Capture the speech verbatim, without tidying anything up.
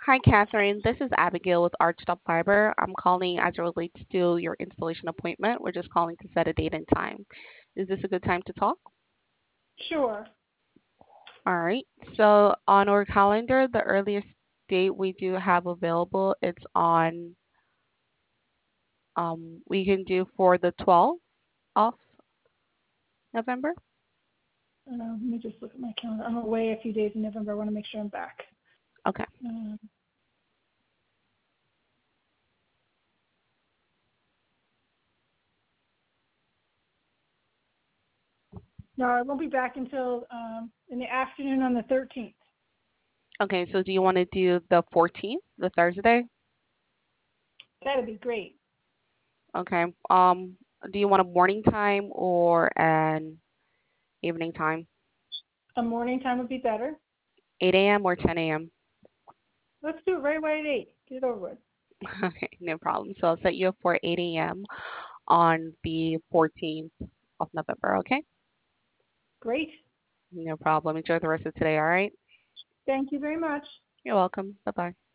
Hi, Catherine. This is Abigail with Archstop Fiber. I'm calling as it relates to your installation appointment. We're just calling to set a date and time. Is this a good time to talk? Sure. All right. So on our calendar, the earliest date we do have available, it's on, um, we can do for the twelfth of November. Uh, let me just look at my calendar. I'm away a few days in November. I want to make sure I'm back. Okay. Um, no, I won't be back until um, in the afternoon on the thirteenth. Okay. So do you want to do the fourteenth, the Thursday? That'd be great. Okay. Um, do you want a morning time or an evening time? A morning time would be better. eight a m or ten a m? Let's do it right away at eight. Get it over with. Okay, no problem. So I'll set you up for eight a m on the fourteenth of November, okay? Great. No problem. Enjoy the rest of today, all right? Thank you very much. You're welcome. Bye-bye.